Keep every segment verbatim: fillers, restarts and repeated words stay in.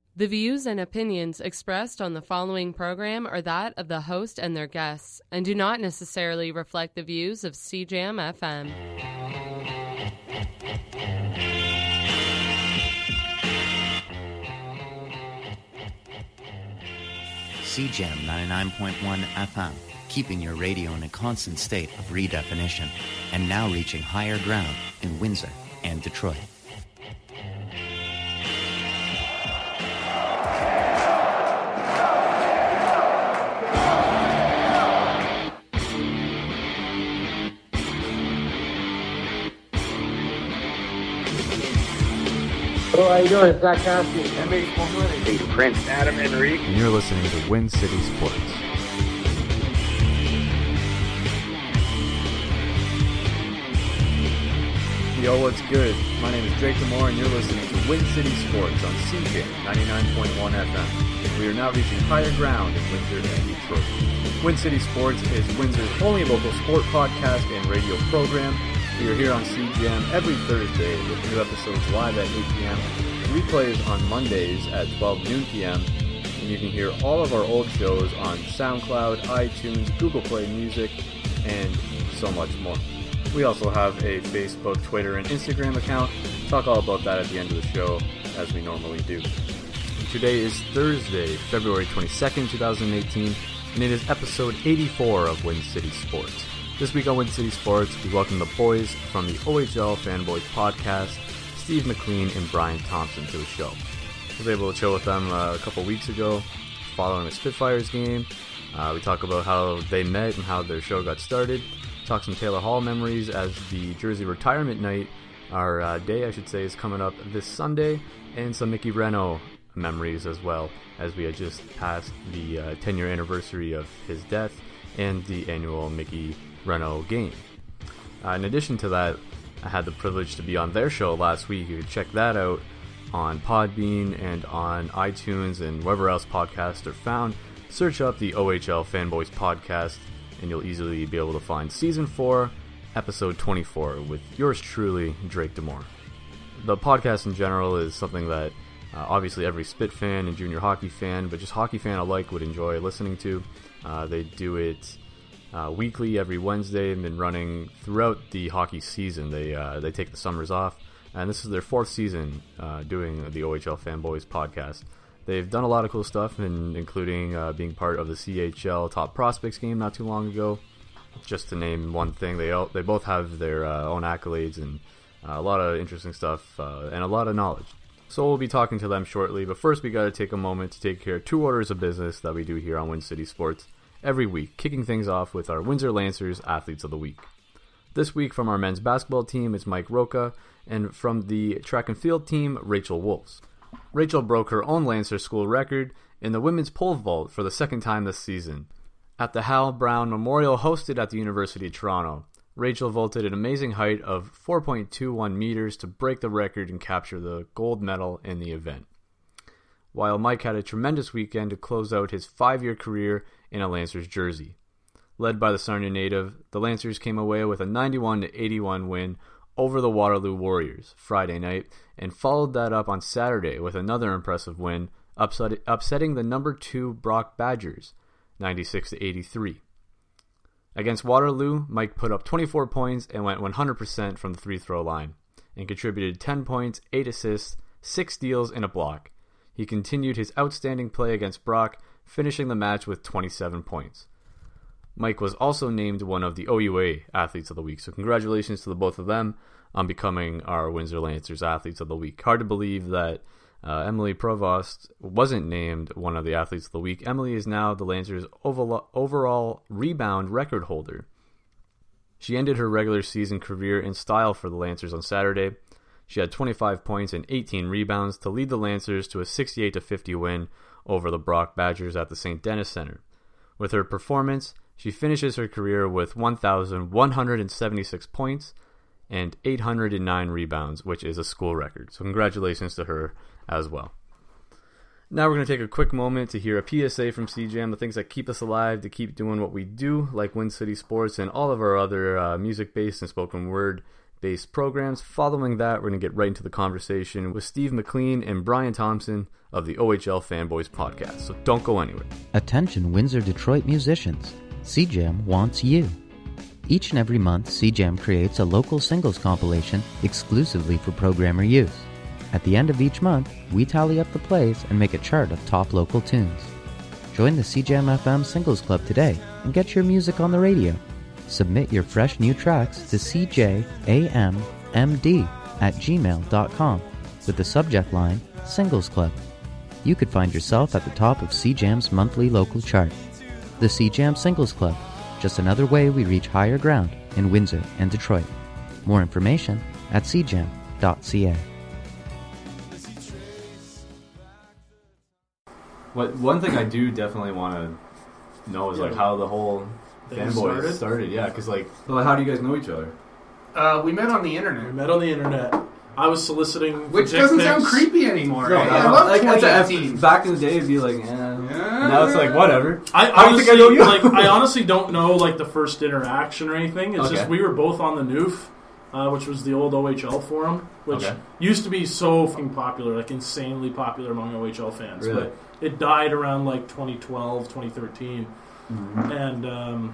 The views and opinions expressed on the following program are that of the host and their guests, and do not necessarily reflect the views of C J A M F M. C J A M ninety-nine point one F M, keeping your radio in a constant state of redefinition, and now reaching higher ground in Windsor and Detroit. Hello, how you doing? It's Zach Cassidy. M H one hundred. Hey, Prince Adam Enrique. And you're listening to Win City Sports. Yo, what's good? My name is Drake Demore, and you're listening to Win City Sports on C J A M ninety-nine point one F M. We are now reaching higher ground in Windsor and Detroit. Win City Sports is Windsor's only local sport podcast and radio program. We are here on C J A M every Thursday with new episodes live at eight p.m., replays on Mondays at twelve noon p.m., and you can hear all of our old shows on SoundCloud, iTunes, Google Play Music, and so much more. We also have a Facebook, Twitter, and Instagram account. Talk all about that at the end of the show, as we normally do. Today is Thursday, February twenty-second, twenty eighteen, and it is episode eighty-four of Win City Sports. This week on Win City Sports, we welcome the boys from the O H L Fanboys podcast, Steve McLean and Brian Thompson, to the show. I was able to chill with them uh, a couple weeks ago, following a Spitfires game. Uh, we talk about how they met and how their show got started. Talk some Taylor Hall memories as the Jersey retirement night, our uh, day I should say, is coming up this Sunday, and some Mickey Reno memories as well, as we had just passed the uh, ten-year anniversary of his death and the annual Mickey Reno game. Uh, in addition to that, I had the privilege to be on their show last week. You can check that out on Podbean and on iTunes and wherever else podcasts are found. Search up the O H L Fanboys podcast, and you'll easily be able to find Season four, Episode twenty-four, with yours truly, Drake Demore. The podcast in general is something that uh, obviously every Spit fan and junior hockey fan, but just hockey fan alike, would enjoy listening to. Uh, they do it uh, weekly, every Wednesday, and been running throughout the hockey season. They uh, they take the summers off, and this is their fourth season uh, doing the O H L Fanboys podcast. They've done a lot of cool stuff, in, including uh, being part of the C H L Top Prospects game not too long ago. Just to name one thing, they all, they both have their uh, own accolades and uh, a lot of interesting stuff uh, and a lot of knowledge. So we'll be talking to them shortly, but first we got to take a moment to take care of two orders of business that we do here on Win City Sports every week, kicking things off with our Windsor Lancers Athletes of the Week. This week from our men's basketball team is Mike Roca, and from the track and field team, Rachel Wolfs. Rachel broke her own Lancer school record in the women's pole vault for the second time this season. At the Hal Brown Memorial hosted at the University of Toronto, Rachel vaulted an amazing height of four point two one meters to break the record and capture the gold medal in the event. While Mike had a tremendous weekend to close out his five-year career in a Lancers jersey. Led by the Sarnia native, the Lancers came away with a ninety-one to eighty-one win over the Waterloo Warriors Friday night, and followed that up on Saturday with another impressive win, upset, upsetting the number two Brock Badgers, ninety-six to eighty-three. Against Waterloo, Mike put up twenty-four points and went one hundred percent from the free-throw line, and contributed ten points, eight assists, six steals, and a block. He continued his outstanding play against Brock, finishing the match with twenty-seven points. Mike was also named one of the O U A Athletes of the Week, so congratulations to the both of them on becoming our Windsor Lancers Athletes of the Week. Hard to believe that uh, Emily Provost wasn't named one of the Athletes of the Week. Emily is now the Lancers' overall rebound record holder. She ended her regular season career in style for the Lancers on Saturday. She had twenty-five points and eighteen rebounds to lead the Lancers to a sixty-eight to fifty win over the Brock Badgers at the Saint Denis Center. With her performance, she finishes her career with one thousand one hundred seventy-six points and eight hundred nine rebounds, which is a school record. So congratulations to her as well. Now we're going to take a quick moment to hear a P S A from C J A M, the things that keep us alive, to keep doing what we do, like Win City Sports and all of our other uh, music-based and spoken word based programs. Following that, we're going to get right into the conversation with Steve McLean and Brian Thompson of the O H L Fanboys podcast. So don't go anywhere. Attention Windsor Detroit musicians. C Jam wants you. Each and every month, C Jam creates a local singles compilation exclusively for programmer use. At the end of each month, we tally up the plays and make a chart of top local tunes. Join the C Jam F M Singles Club today and get your music on the radio. Submit your fresh new tracks to c j a m m d at gmail dot com with the subject line Singles Club. You could find yourself at the top of C Jam's monthly local chart. The C Jam Singles Club, just another way we reach higher ground in Windsor and Detroit. More information at c jam dot c a. What one thing I do definitely want to know is Yeah. like how the whole Things fanboys started? started? Yeah, because like, well, how do you guys know each other? Uh, we met on the We internet, met on the internet. I was soliciting for which dick doesn't pics. sound creepy anymore. No, eh? no, I no. love Like, twenty that's eighteen. a- back in the day, it'd be like, eh. Now it's like whatever. I How do you honestly, think I know you? like, I honestly don't know like the first interaction or anything. It's Okay. just we were both on the Noof, uh, which was the old O H L forum, which Okay. used to be so fucking popular, like insanely popular among O H L fans. Really? But it died around like twenty twelve, twenty thirteen, Mm-hmm. and um,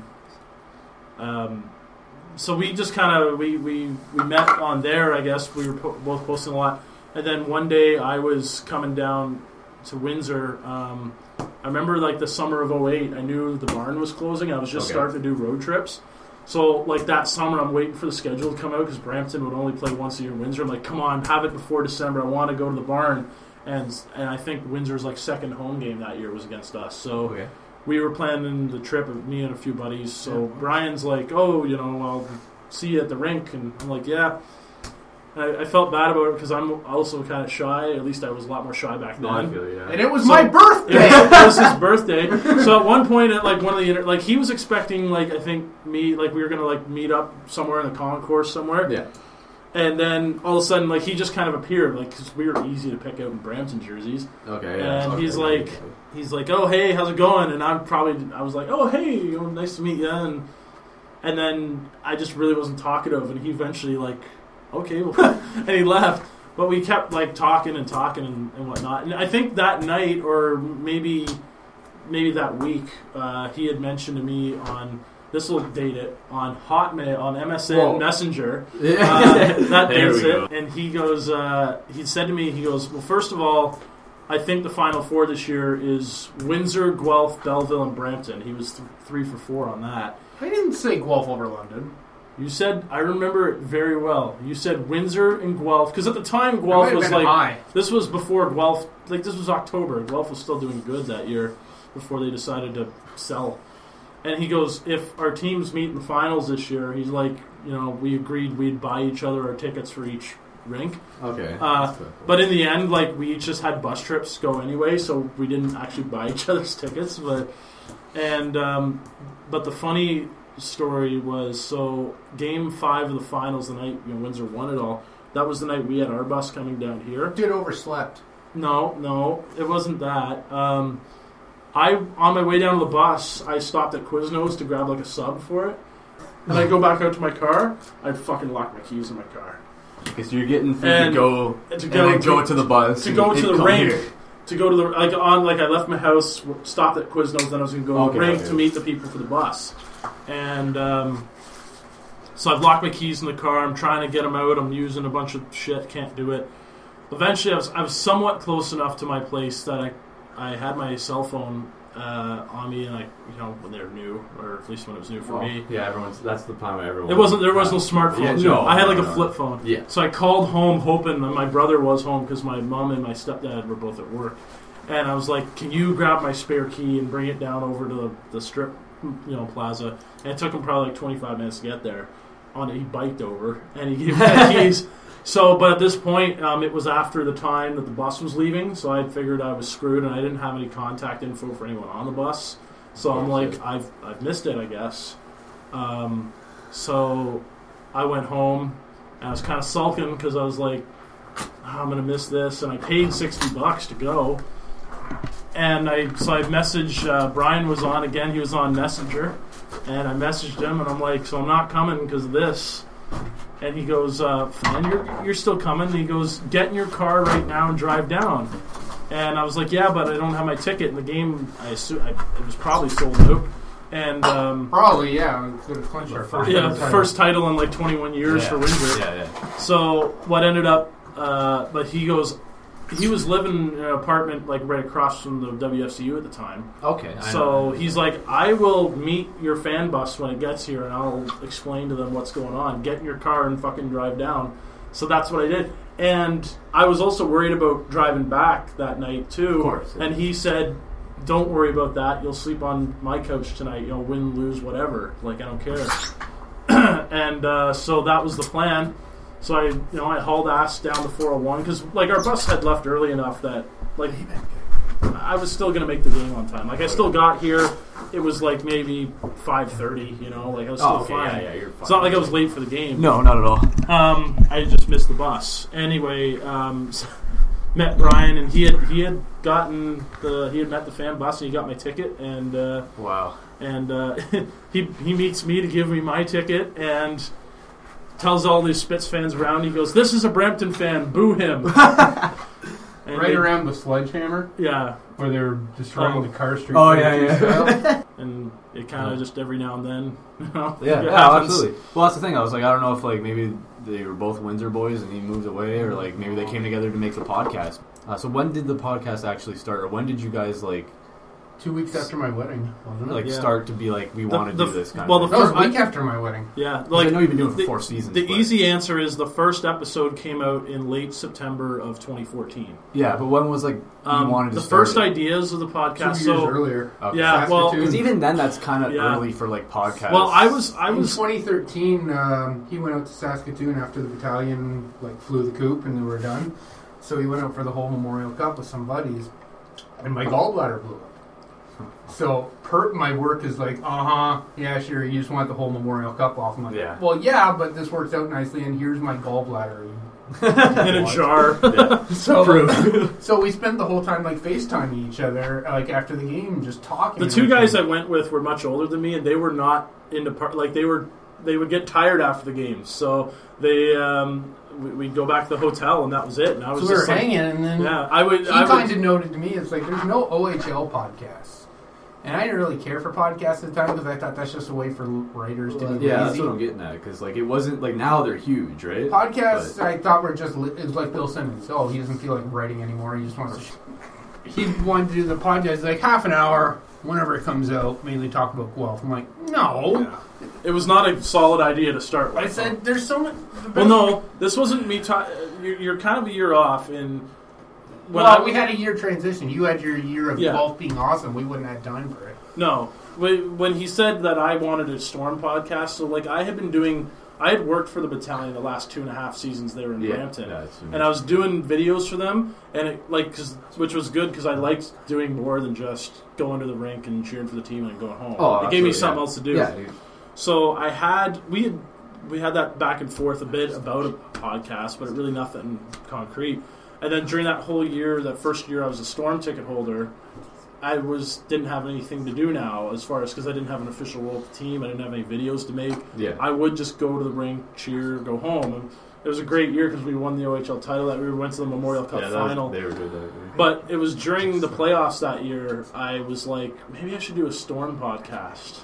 um, so we just kind of we, we we met on there. I guess we were po- both posting a lot, and then one day I was coming down to Windsor. Um, I remember like the summer of oh eight. I knew the barn was closing. I was just Okay. starting to do road trips. So like that summer, I'm waiting for the schedule to come out because Brampton would only play once a year in Windsor. I'm like, come on, have it before December. I want to go to the barn, and and I think Windsor's like second home game that year was against us. So. Okay. We were planning the trip, me and a few buddies. So Brian's like, "Oh, you know, I'll see you at the rink," and I'm like, "Yeah." And I, I felt bad about it because I'm also kind of shy. At least I was a lot more shy back then. No, I feel it, yeah. And it was So- my It birthday. was, it was his birthday. So at one point, at like one of the inter- like he was expecting like I think me like we were gonna like meet up somewhere in the concourse somewhere. Yeah. And then all of a sudden, like he just kind of appeared, like because we were easy to pick out in Brampton jerseys. Okay, yeah. And Okay. he's like, he's like, "Oh, hey, how's it going?" And I'm probably, I was like, "Oh, hey, you know, nice to meet you." And and then I just really wasn't talkative, and he eventually like, "Okay," well, and he left. But we kept like talking and talking and, and whatnot. And I think that night, or maybe maybe that week, uh, he had mentioned to me on. This will date it on Hotmail, on M S N Whoa. Messenger. Yeah. Uh, that There dates we it. go. And he goes, uh, he said to me, he goes, "Well, first of all, I think the Final Four this year is Windsor, Guelph, Belleville, and Brampton." He was th- three for four on that. I didn't say Guelph over London. You said, I remember it very well. You said Windsor and Guelph, because at the time That might Guelph have was been like, high. this was before Guelph, like this was October. Guelph was still doing good that year before they decided to sell. And he goes, if our teams meet in the finals this year, he's like, you know, we agreed we'd buy each other our tickets for each rink. Okay. Uh, but in the end, like, we each just had bus trips go anyway, so we didn't actually buy each other's tickets. But and um, but the funny story was, so game five of the finals, the night you know, Windsor won it all. That was the night we had our bus coming down here. Did overslept. No, no, it wasn't that. Um, I on my way down to the bus, I stopped at Quiznos to grab like a sub for it, and I go back out to my car. I fucking lock my keys in my car. Because you're getting food And to go to and go then go to- to the bus to and- go and to the come rink. here. To go to the like on like I left my house, w- stopped at Quiznos, then I was going to go to Okay, the rink okay. to meet the people for the bus, and um, so I've locked my keys in the car. I'm trying to get them out. I'm using a bunch of shit. Can't do it. Eventually, I was I was somewhat close enough to my place that I I had my cell phone uh, on me, and I you know when they're new, or at least when it was new for Well, me. yeah, everyone's. That's the time everyone. It wasn't. There was no smartphone. Yeah, no, I had like no, a no. flip phone. Yeah. So I called home, hoping that my brother was home because my mom and my stepdad were both at work. And I was like, "Can you grab my spare key and bring it down over to the, the strip, you know, plaza?" And it took him probably like twenty-five minutes to get there. On he biked over and he gave me the keys. So, but at this point, um, it was after the time that the bus was leaving, so I had figured I was screwed, and I didn't have any contact info for anyone on the bus. So I'm like, I've I've missed it, I guess. Um, so I went home, and I was kind of sulking because I was like, oh, I'm gonna miss this, and I paid sixty bucks to go. And I so I messaged uh, Brian was on again. He was on Messenger, and I messaged him, and I'm like, so I'm not coming because of this. And he goes, uh, "Fan, you're, you're still coming?" And he goes, "Get in your car right now and drive down." And I was like, "Yeah, but I don't have my ticket." And the game, I assume, I, it was probably sold out. And um, Probably, yeah. We could have clinched our first yeah, title. first title in like twenty-one years yeah. for Windsor. Yeah, yeah. So what ended up, uh, but he goes, he was living in an apartment like right across from the W F C U at the time. Okay. I So know. he's like, "I will meet your fan bus when it gets here, and I'll explain to them what's going on. Get in your car and fucking drive down." So that's what I did. And I was also worried about driving back that night too. Of course, yeah. And he said, "Don't worry about that. You'll sleep on my couch tonight. You know, win, lose, whatever. Like, I don't care." And uh, so that was the plan. So I, you know, I hauled ass down to four oh one because, like, our bus had left early enough that, like, I was still gonna make the game on time. Like, I still got here. It was like maybe five thirty. You know, like I was still Oh, okay, fine. yeah, yeah, you're fine. It's not like I was late for the game. No, not at all. Um, I just missed the bus. Anyway, um, met Brian, and he had he had gotten the he had met the fan bus, and he got my ticket, and uh, Wow. and uh, he he meets me to give me my ticket, and tells all these Spitz fans around. He goes, "This is a Brampton fan. Boo him!" And Right they- around the sledgehammer, yeah, where they were destroying Oh. the car street. Oh, yeah, yeah. style. and it kind of just every now and then, you know, Yeah, it yeah, happens. absolutely. Well, that's the thing. I was like, I don't know if like maybe they were both Windsor boys and he moved away, or like maybe they came together to make the podcast. Uh, so when did the podcast actually start, or when did you guys like Two weeks after my wedding, wasn't it? like Yeah. start to be like we The- want to the do f- this kind well, of the thing? that was a I- week after my wedding. Yeah, 'Cause like I know you've been doing it for the, four seasons. The but- easy answer is the first episode came out in late September of twenty fourteen. Yeah, but when was like you Um, wanted to the start first it? ideas of the podcast. Two years so earlier. Okay. yeah, well, Saskatoon. Because even then, that's kind of Yeah. early for like podcasts. well, I was I In was twenty thirteen, um, he went out to Saskatoon after the battalion like flew the coop and they were done. So he went out for the whole Memorial Cup with some buddies, and my gallbladder blew up. So per my work is like, uh huh, yeah, sure. You just want the whole Memorial Cup off. I'm like, Yeah. well, yeah, but this works out nicely, and here's my gallbladder. in a jar. Yeah. So, so we spent the whole time like FaceTiming each other, like after the game, just talking. The and two guys I everything. went with were much older than me, and they were not into part. Like they were, they would get tired after the games, so they um, we, we'd go back to the hotel, and that was it. And I was So we were just like, hanging, and then yeah, I would. he I would kind of noted to me, it's like there's no O H L podcasts. And I didn't really care for podcasts at the time because I thought that's just a way for writers to be Yeah, that's lazy. what I'm getting at. Because like it wasn't like now they're huge, right? Podcasts, But- I thought were just li- it was like Bill Simmons. Oh, he doesn't feel like writing anymore. He just wants to. Sh- he wanted to do the podcast like half an hour whenever it comes out, mainly talk about Guelph. I'm like, no. It was not a solid idea to start with. I said, there's so much. well, no, this wasn't me. Ta- you're, you're kind of a year off in. When Well, I, we had a year transition. You had your year of Yeah. Guelph being awesome. We wouldn't have time for it. No, Wh- when he said that I wanted a Storm podcast, so like I had been doing, I had worked for the battalion the last two and a half seasons they were in Yeah, Brampton, yeah, it's- and I was doing videos for them, and it, like, cause, which was good because I liked doing more than just going to the rink and cheering for the team and going home. Oh, it gave me absolutely, something yeah. else to do. Yeah, dude. So I had we had we had that back and forth a bit about a podcast, but it really nothing concrete. And then during that whole year, that first year I was a Storm ticket holder, I was didn't have anything to do now as far as because I didn't have an official role with the team. I didn't have any videos to make. Yeah. I would just go to the rink, cheer, go home. And it was a great year because we won the O H L title. That we went to the Memorial Cup Yeah, that was- final. they were good. That year. But it was during the playoffs that year, I was like, maybe I should do a Storm podcast.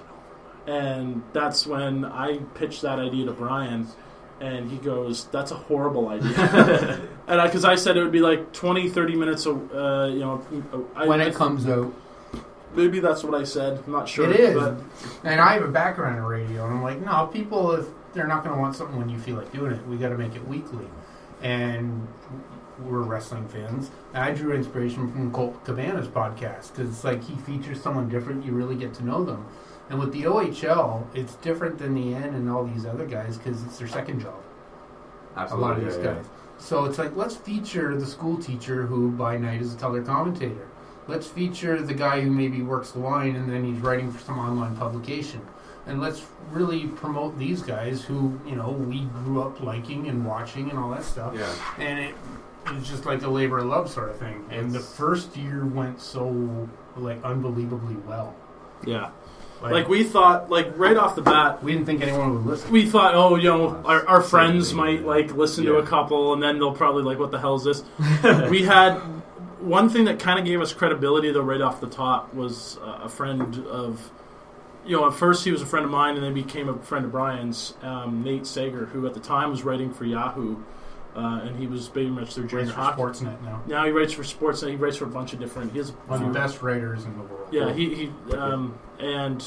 And that's when I pitched that idea to Brian, and he goes, that's a horrible idea. and I, because I said it would be like twenty, thirty minutes, uh, you know. I, When I, it comes out. Maybe that's what I said. I'm not sure. It is. But And I have a background in radio, and I'm like, no, people, if they're not going to want something when you feel like doing it, we got to make it weekly. And we're wrestling fans. And I drew inspiration from Colt Cabana's podcast because it's like he features someone different. You really get to know them. And with the O H L, it's different than the N and all these other guys because it's their second job. Absolutely, A lot of these yeah, yeah. guys. So it's like, let's feature the school teacher who by night is a color commentator. Let's feature the guy who maybe works the line and then he's writing for some online publication. And let's really promote these guys who, you know, we grew up liking and watching and all that stuff. Yeah. And it was just like a labor of love sort of thing. And the first year went so, like, unbelievably well. yeah. Like, Like, we thought, like, right off the bat, we didn't think anyone would listen. we thought, oh, you know, our, our friends Same might, thing, like, listen to yeah. a couple, and then they'll probably, like, what the hell is this? We had... One thing that kind of gave us credibility, though, right off the top, was uh, a friend of... You know, at first he was a friend of mine, and then became a friend of Brian's, um, Nate Sager, who at the time was writing for Yahoo, uh, and he was pretty much their junior Writes for hockey. Sportsnet now. Now he writes for Sportsnet. He writes for a bunch of different... He has a One of the best writers in the world. Yeah, he... he um, and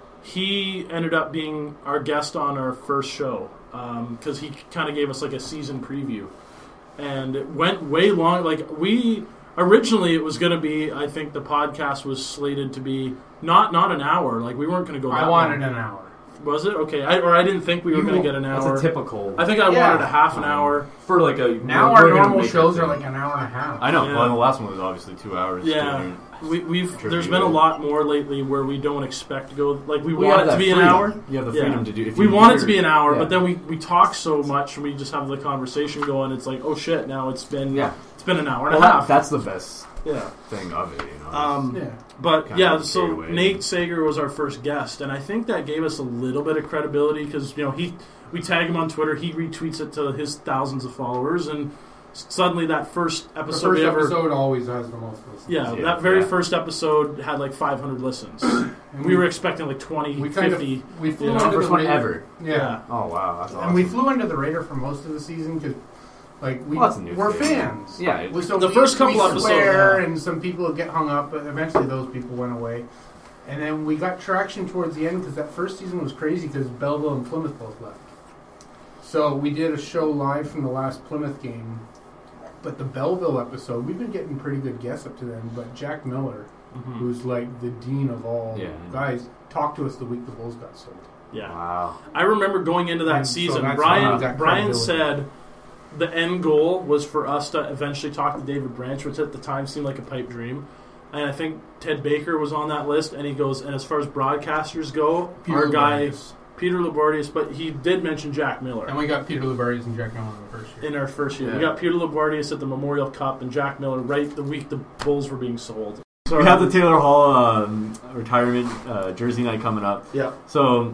he ended up being our guest on our first show, because um, he kind of gave us, like, a season preview. And it went way long. Like, we... Originally, it was going to be, I think the podcast was slated to be not not an hour. Like, we weren't going to go that I wanted long. an hour. Was it? Okay. I, or I didn't think we were going to get an hour. That's a typical. I think I Yeah. wanted a half an um, hour. for like a. Now we're our gonna normal make shows it are thing. like an hour and a half. I know. Yeah. Well, the last one was obviously two hours. Yeah. doing- We, we've Tribute. There's been a lot more lately where we don't expect to go. Like, we We want have it to that be an freedom. hour. You have the Yeah. freedom to do. If We you want it to hear- be an hour, yeah. but then we, we talk so much and we just have the conversation going. It's like, oh shit, now it's been Yeah. it's been an hour and Well, a that, half. that's the best yeah. thing of it. You know. Um, Yeah. But Kinda yeah, get so away. Nate Sager was our first guest, and I think that gave us a little bit of credibility because you know he we tag him on Twitter, he retweets it to his thousands of followers, and suddenly that first The episode first we ever episode always has the most listens. yeah, Yeah, that very yeah. first episode had like five hundred listens. And we were expecting like twenty, we kind fifty. of we flew you know, under first the one radar. ever. Yeah. Yeah. Oh wow, that's awesome. And we flew under the radar for most of the season because, like, we, Well, that's a new we're thing. fans. Yeah, it- We- so The we- first couple we episodes, swear, yeah. and some people would get hung up, but eventually those people went away. And then we got traction towards the end because that first season was crazy because Belleville and Plymouth both left. So we did a show live from the last Plymouth game. But the Belleville episode, we've been getting pretty good guests up to then. But Jack Miller, Mhm. who's like the dean of all Yeah. guys, talked to us the week the Bulls got sold. Yeah. Wow. I remember going into that And so season, that's how Brian we got Brian credibility. said the end goal was for us to eventually talk to David Branch, which at the time seemed like a pipe dream. And I think Ted Baker was on that list, and he goes, and as far as broadcasters go, Peter our guy, Labardius. Peter Labardius, but he did mention Jack Miller. And we got Peter Labardius and Jack Miller in the first year. In our first year. Yeah. We got Peter Labardius at the Memorial Cup and Jack Miller right the week the Bulls were being sold. So We have the Taylor Hall um, retirement uh, jersey night coming up. Yeah. So,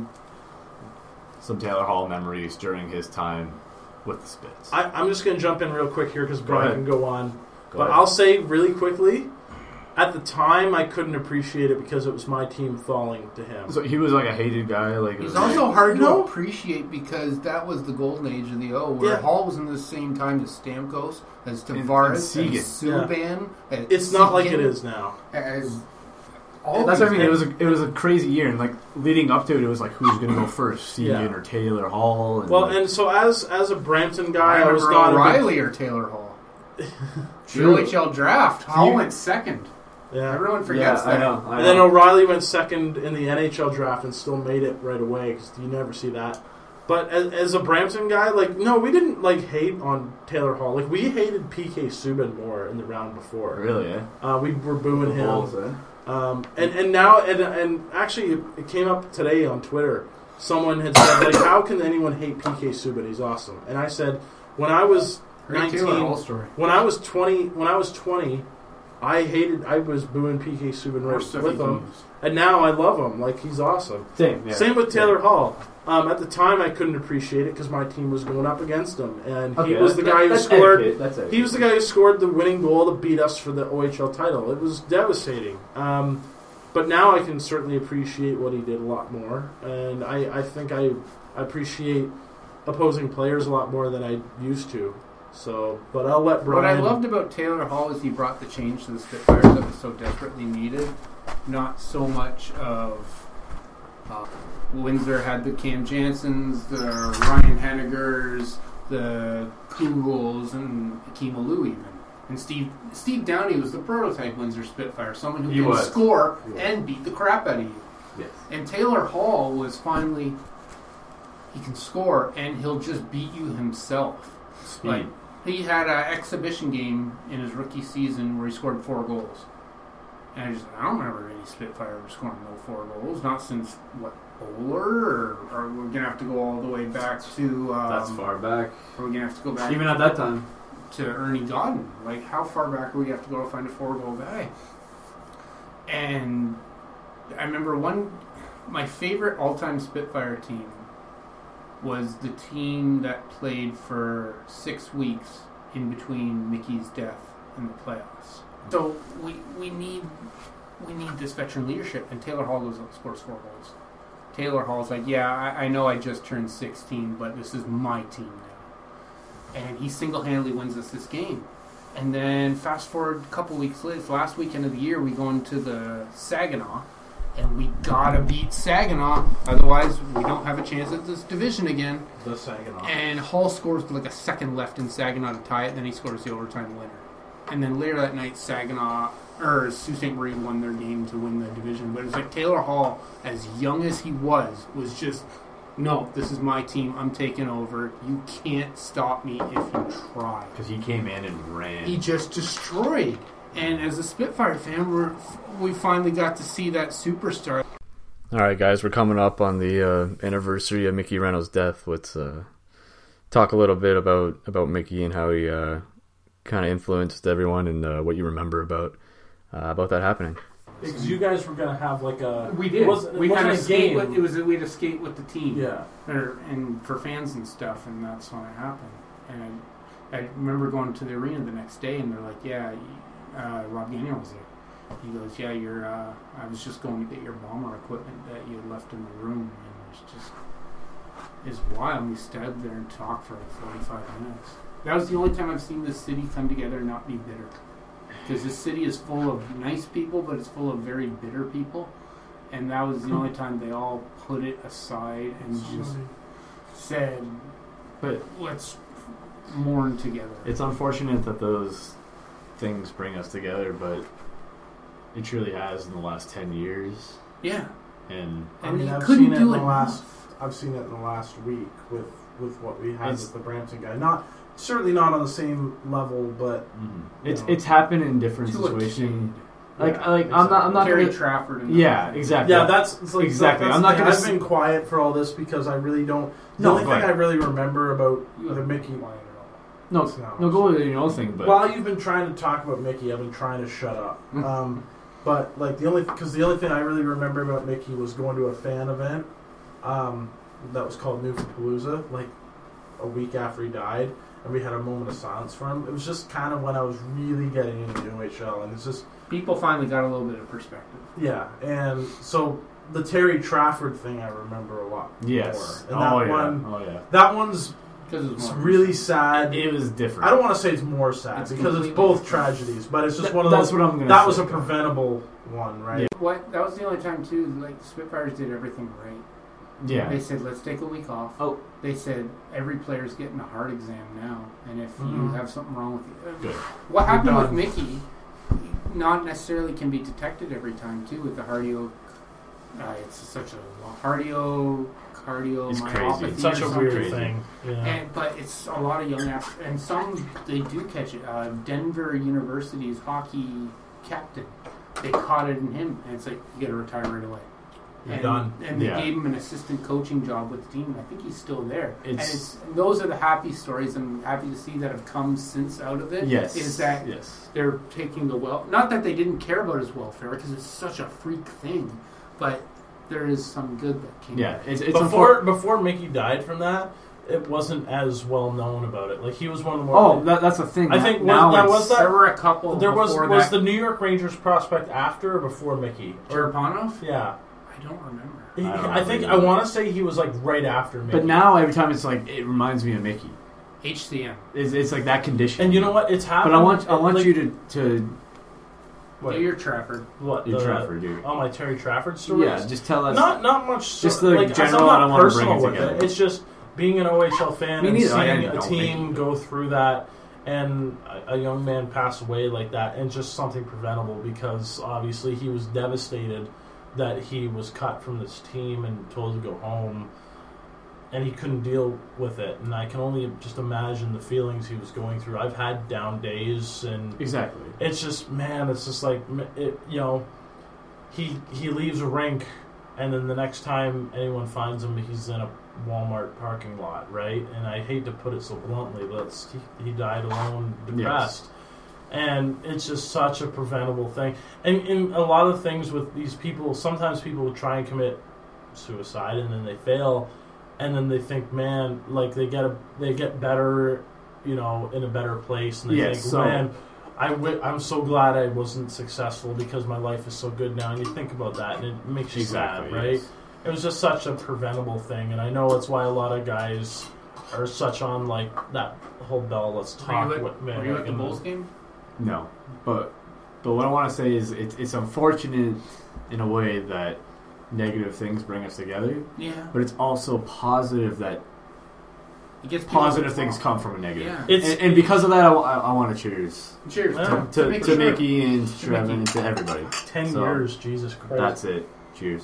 some Taylor Hall memories during his time with the Spits. I, I'm just going to jump in real quick here because Brian ahead. can go on. Go but ahead. I'll say really quickly, at the time I couldn't appreciate it because it was my team falling to him. So he was like a hated guy. Like it He's was also hard No. to appreciate because that was the golden age of the O, where Yeah. Hall was in the same time as Stamkos, as And- Tavares, and as Subban. as It's not like Seguin, it is now. As all That's what I these mean. It guys. was a, it was a crazy year, and like leading up to it, it was like who's going to go first, Segan Yeah. or Taylor Hall. And Well, like, and so as as a Brampton guy, I, I was was not a big- O'Reilly or Taylor Hall. The True. O H L draft. Hall You- went second. Yeah. Everyone forgets yeah, that. I know. I And then know. O'Reilly went second in the N H L draft and still made it right away because you never see that. But as, as a Brampton guy, like no, we didn't like hate on Taylor Hall. Like we hated P K Subban more in the round before. really, eh? Uh, we were booing him. Bulls, eh? Um, and, and now, and, and actually, it, it came up today on Twitter. Someone had said, like, how can anyone hate P K Subban? He's awesome. And I said, when I was Great Taylor nineteen, Hall story. when I was twenty, when I was twenty, I hated, I was booing P K Subban More right stuff with he can him, use. and now I love him. Like he's awesome. Same. Yeah. Same with Yeah. Taylor Hall. Um, at the time, I couldn't appreciate it because my team was going up against him, and Okay, he was the that- guy who that's scored. etiquette, That's etiquette. He was the guy who scored the winning goal to beat us for the O H L title. It was devastating. Um, but now I can certainly appreciate what he did a lot more, and I, I think I, I appreciate opposing players a lot more than I used to. So, but I'll let Brian. What I loved about Taylor Hall is he brought the change to the Spitfires that was so desperately needed. Not so much of uh, Windsor had the Cam Jansons, the Ryan Hennigers, the Kugels, and Akeem Alou even. And Steve Steve Downey was the prototype Windsor Spitfire, someone who He can was. score He was. and beat the crap out of you. Yes. And Taylor Hall was finally, he can score and he'll just beat you himself. Speed. Like, he had an exhibition game in his rookie season where he scored four goals. And I just, I don't remember any Spitfire scoring no four goals. Not since, what, Bowler? Or, or we're going to have to go all the way back to... Um, That's far back. Or we're going to have to go back Even at that time. to Ernie Godden. Like, how far back do we have to go to find a four-goal guy? And I remember one my favorite all-time Spitfire team was the team that played for six weeks in between Mickey's death and the playoffs. So we we need we need this veteran leadership, and Taylor Hall goes out and scores four goals. Taylor Hall's like, yeah, I, I know I just turned sixteen, but this is my team now. And he single-handedly wins us this game. And then fast forward a couple weeks later, last weekend of the year, we go into the Saginaw, and we gotta beat Saginaw, otherwise we don't have a chance at this division again. The Saginaw. And Hall scores with like a second left in Saginaw to tie it, then he scores the overtime winner. And then later that night, Saginaw, or Sault Ste. Marie won their game to win the division. But it was like Taylor Hall, as young as he was, was just, no, this is my team, I'm taking over. You can't stop me if you try. Because he came in and ran. He just destroyed. And as a Spitfire fan, we're, we finally got to see that superstar. All right, guys, we're coming up on the uh, anniversary of Mickey Reynolds' death. Let's uh, talk a little bit about, about Mickey and how he uh, kind of influenced everyone and uh, what you remember about uh, about that happening. Because you guys were gonna have like a We did. It wasn't, it we wasn't had a a skate game. with, it was a way to skate with the team. Yeah. Or, and for fans and stuff, and that's when it happened. And I remember going to the arena the next day, and they're like, "Yeah, uh, Rob Gagnon was there." He goes, "Yeah, you're. Uh, I was just going to get your bomber equipment that you had left in the room, and it's just it's wild." We stood there and talked for like forty-five minutes. That was the only time I've seen this city come together and not be bitter. Because this city is full of nice people, but it's full of very bitter people. And that was the only time they all put it aside and just said, but let's mourn together. It's unfortunate that those things bring us together, but it truly has in the last ten years. Yeah. And I And mean, you I've couldn't seen it do in it the last. enough. I've seen it in the last week with with what we had It's- with the Brampton guy. Not certainly not on the same level, but mm-hmm. it's know. it's happened in different To a situations. kid. Like Yeah, like I'm not I'm not Terry gonna, Trafford. And yeah everything. exactly yeah, that's it's like, exactly. That's I'm not the gonna. thing. I've been quiet for all this because I really don't. The No, only go thing ahead. I really remember about You the haven't Mickey. been quiet at all. no No, no go with your own thing, but While you've been trying to talk about Mickey, I've been trying to shut up. um, but like the only because the only thing I really remember about Mickey was going to a fan event um, that was called Newfoundpalooza, like a week after he died, and we had a moment of silence for him. It was just kind of when I was really getting into O H L, and it's just People finally got a little bit of perspective. yeah. And so the Terry Trafford thing I remember a lot yes more. And that oh yeah one, oh yeah that one's Because it was it's more really sad. it was different. I don't want to say it's more sad It's because it's completely both different. tragedies, but it's just Th- one of that's those. what I'm gonna That say. was a preventable one, right? Yeah. What? That was the only time too. Like the Spitfires did everything right. yeah They said, let's take a week off. Oh. They said, every player's getting a heart exam now. And if you Mhm. have something wrong with you. good What happened You're with done. Mickey, not necessarily can be detected every time, too, with the cardio. Uh, it's such a cardio, cardio It's crazy. myopathy. It's Such or a something. weird Crazy. thing. Yeah. And, but it's a lot of young athletes, and some they do catch it. Uh, Denver University's hockey captain, they caught it in him, and it's like, you got to retire right away. You're and, done. And they Yeah. gave him an assistant coaching job with the team. And I think he's still there. It's- and it's and those are the happy stories I'm happy to see that have come since out of it. yes is that yes they're taking the well. Not that they didn't care about his welfare, because it's such a freak thing, but there is some good that came. yeah out of it. it's, it's before unfor- before Mickey died from that, it wasn't as well known about it. Like he was one of the more. oh that, that's the thing I think now was, that it's- was that. There were a couple. There was before was that. the New York Rangers prospect after or before Mickey? Or, Charapanov? yeah, I don't remember. He- I don't I think know. I want to say he was like right after Mickey. but now every time it's like it reminds me of Mickey. H C M. It's, it's like that condition. and you know what? It's happened. But I want I want like, you to to what, Do your Trafford. what your the- Trafford, dude. Oh, my Terry Trafford stories. yeah just tell us. Not not much. So, Just the like, general, I'm not I don't wanna bring personal it with together. it. It's just being an O H L fan Me and neither. I- I seeing a don't team think- go through that, and a, a young man pass away like that, and just something preventable because obviously he was devastated that he was cut from this team and told to go home, and he couldn't deal with it. And I can only just imagine the feelings he was going through. I've had down days, and exactly. it's just, man, it's just like, it, you know, he he leaves a rink, and then the next time anyone finds him, he's in a Walmart parking lot, right? And I hate to put it so bluntly, but it's, he, he died alone, depressed. Yes. And it's just such a preventable thing. And in a lot of things with these people, sometimes people will try and commit suicide, and then they fail, and then they think, man, like they get a, they get better, you know, in a better place, and they Yeah, think, so- man, I w- I'm so glad I wasn't successful because my life is so good now, and you think about that, and it makes you Exactly, sad, right? yes. It was just such a preventable thing, and I know it's why a lot of guys are such on like that whole Bell. Let's Were talk. you at, what, were you at the Bulls game? No, but but what I want to say is it's it's unfortunate in a way that negative things bring us together, Yeah. but it's also positive that It gets people positive to things talk. come from a negative. Yeah. It's- and, and because of that, I, I, I want to cheers Cheers. Yeah. To, to, to, to, make to sure. Mickey and to To Trevin Mickey. and to everybody. ten So, years, Jesus Christ. That's it. Cheers.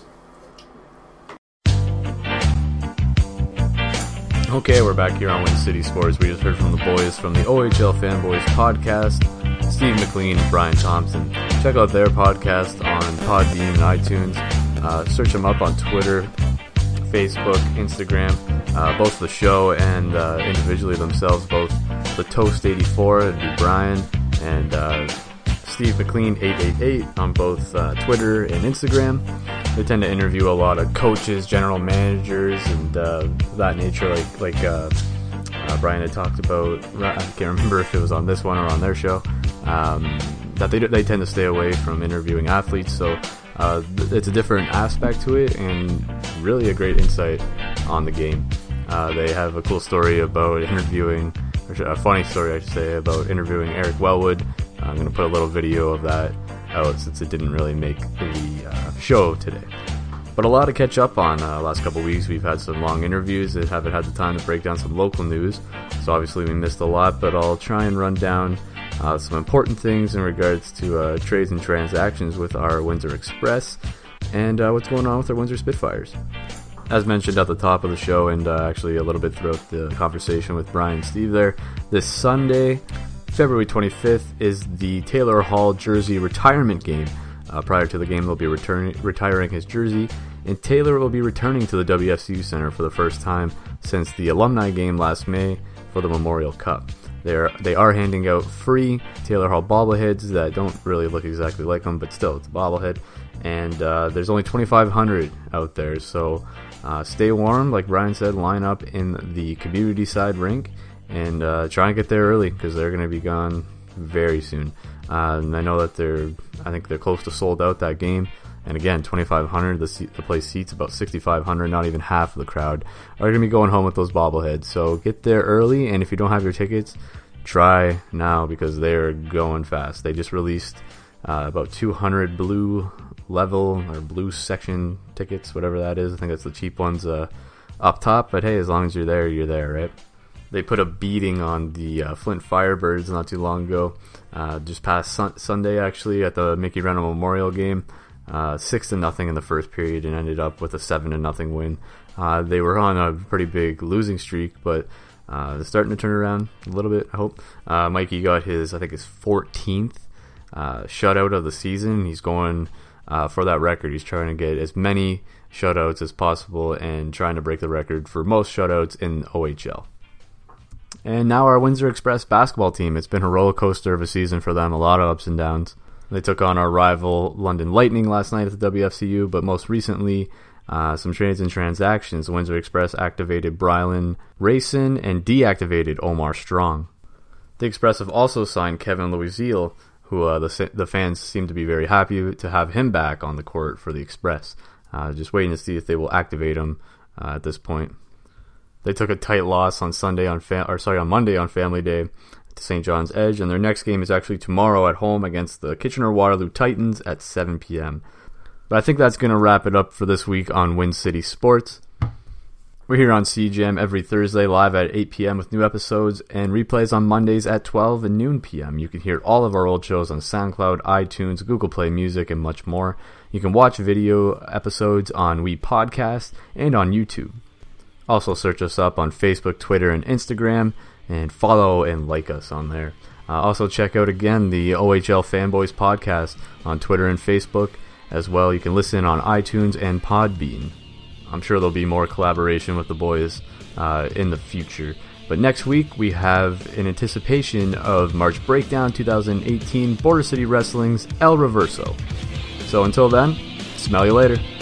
Okay, we're back here on Win City Sports. We just heard from the boys from the O H L Fanboys podcast, Steve McLean and Brian Thompson. Check out their podcast on Podbean and iTunes. Uh, search them up on Twitter, Facebook, Instagram, uh, both the show and uh, individually themselves, both the Toast eighty-four, it'd be Brian, and uh, Steve McLean eight eight eight on both uh, Twitter and Instagram. They tend to interview a lot of coaches, general managers, and uh, that nature, like like uh, uh, Brian had talked about. I can't remember if it was on this one or on their show. Um, that they they tend to stay away from interviewing athletes, so uh, th- it's a different aspect to it, and really a great insight on the game. Uh, they have a cool story about interviewing, or a funny story I should say, about interviewing Eric Wellwood. I'm going to put a little video of that out since it didn't really make the uh, show today. But a lot to catch up on. Uh, last couple weeks we've had some long interviews that haven't had the time to break down some local news, so obviously we missed a lot, but I'll try and run down uh, some important things in regards to uh, trades and transactions with our Windsor Express and uh, what's going on with our Windsor Spitfires. As mentioned at the top of the show, and uh, actually a little bit throughout the conversation with Brian and Steve there, this Sunday, February twenty-fifth, is the Taylor Hall jersey retirement game. Uh, prior to the game, they'll be returning, retiring his jersey, and Taylor will be returning to the W S U Center for the first time since the alumni game last May for the Memorial Cup. They're, they are handing out free Taylor Hall bobbleheads that don't really look exactly like them, but still, it's a bobblehead. And uh, there's only twenty-five hundred out there, so uh, stay warm. Like Brian said, line up in the community side rink and uh, try and get there early because they're going to be gone very soon. Uh, and I know that they're, I think they're close to sold out that game. And again, twenty-five hundred, the, seat, the place seats about sixty-five hundred, not even half of the crowd are going to be going home with those bobbleheads. So get there early, and if you don't have your tickets, try now because they're going fast. They just released uh, about two hundred blue level or blue section tickets, whatever that is. I think that's the cheap ones uh, up top, but hey, as long as you're there, you're there, right? They put a beating on the uh, Flint Firebirds not too long ago, uh, just past sun- Sunday actually at the Mickey Reno Memorial game. Uh, six to nothing in the first period and ended up with a seven to nothing win. Uh, they were on a pretty big losing streak, but uh, they're starting to turn around a little bit, I hope. Uh, Mikey got his, I think his fourteenth uh, shutout of the season. He's going uh, for that record. He's trying to get as many shutouts as possible and trying to break the record for most shutouts in O H L. And now our Windsor Express basketball team. It's been a roller coaster of a season for them, a lot of ups and downs. They took on our rival London Lightning last night at the W F C U, but most recently, uh, some trades and transactions. The Windsor Express activated Brylan Rayson and deactivated Omar Strong. The Express have also signed Kevin Louisille, who uh, the the fans seem to be very happy to have him back on the court for the Express. Uh, just waiting to see if they will activate him uh, at this point. They took a tight loss on Sunday on fam- or sorry on Monday on Family Day to Saint John's Edge, and their next game is actually tomorrow at home against the Kitchener-Waterloo Titans at seven p.m. But I think that's going to wrap it up for this week on Win City Sports. We're here on C J A M every Thursday live at eight p.m. with new episodes and replays on Mondays at twelve and noon p.m. You can hear all of our old shows on SoundCloud, iTunes, Google Play Music, and much more. You can watch video episodes on We Podcast and on YouTube. Also search us up on Facebook, Twitter, and Instagram, and follow and like us on there. Uh, also check out again the O H L Fanboys podcast on Twitter and Facebook as well. You can listen on iTunes and Podbean. I'm sure there'll be more collaboration with the boys uh, in the future. But next week we have, in anticipation of March Breakdown twenty eighteen, Border City Wrestling's El Reverso. So until then, smell you later.